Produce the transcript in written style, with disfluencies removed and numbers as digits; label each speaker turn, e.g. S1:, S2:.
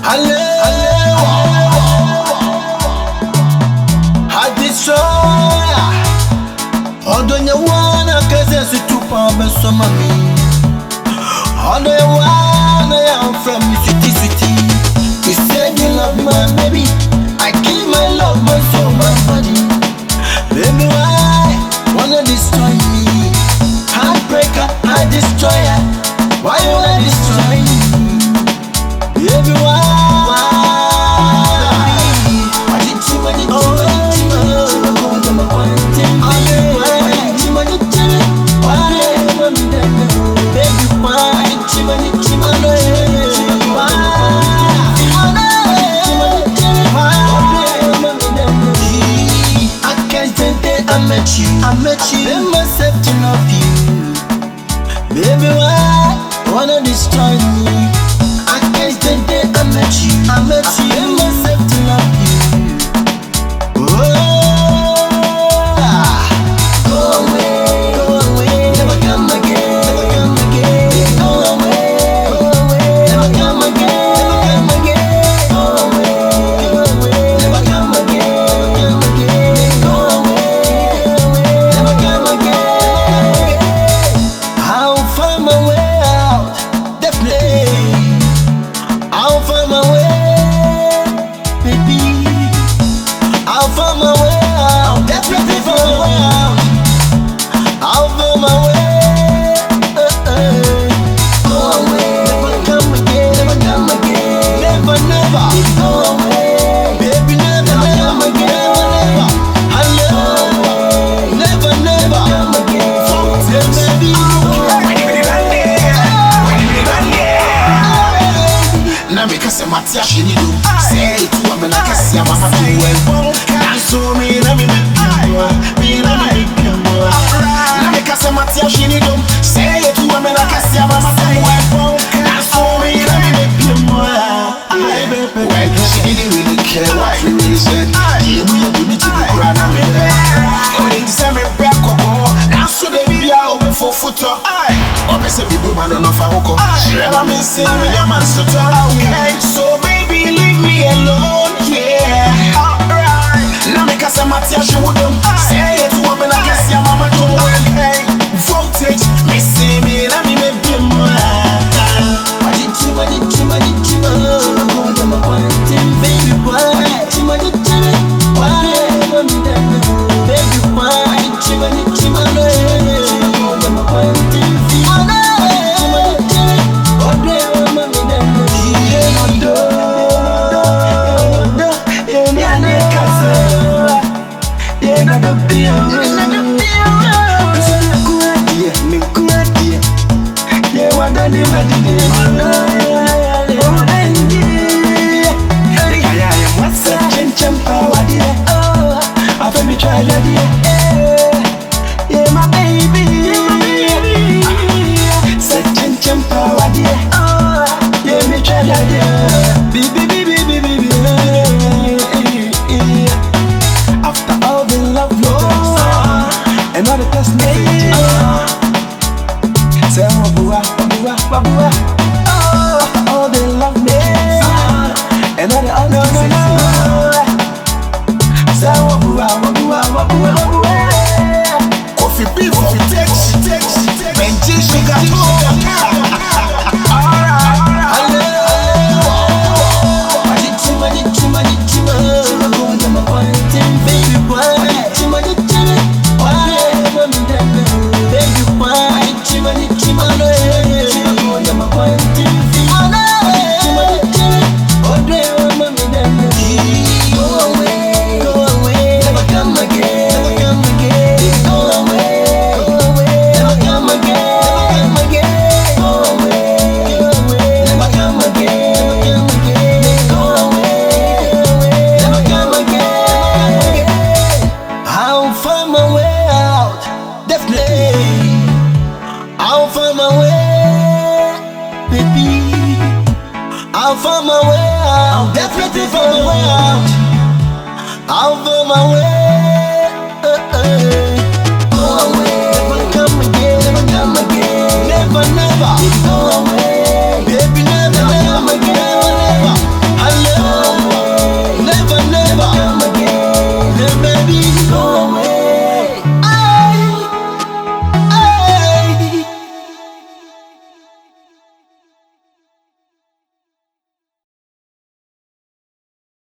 S1: I destroy. Although you wanna cause it's too far, but some of me. Although you wanna, I'm from you, sweetie, sweetie. You said you love me, my baby. I give my love, my soul, my body. Baby, why wanna destroy me? Heartbreaker, I destroy her. Why you wanna destroy me? Baby, why? I met you, in myself to love you. Baby, why wanna destroy me? I can't stand it, I met you, in myself to love you. Go away, never come again, go away, never come again, go away, never come again, go away. I'll find my way out, definitely. I'll find my way, baby. I'll find my way out, definitely find my way out. I'll find my way. Go away, never come again, never, never. Go away, baby, never come again, never. Hello, never come again, baby.
S2: Because I'm at Yashini, say it to me like a Siamama to well. And so me, let me because I'm at Yashini, say it to me like a Siamama to well. And so me, let me well, she didn't really care what you really said. You need to be grand and be there. Me back and so they be out for photo. Obviously, people man don't know if I walk. I'm missing me, I'm okay, so baby, leave me alone, yeah. Alright. Now because I'm at your show, say it to me like I see a mama to okay. Voltage, me see me, let me make you more.
S1: Yeah, my baby. Such a power, dear. Yeah, me try that, dear. Baby. After all the love letters and all the text messages, say wabua. After all the love letters and all the other messages, say wabua.
S2: Coffee beef, coffee text, Benji sugar.
S1: I'll find my way out, definitely find my way out. I'll find my way. Go away, never come again,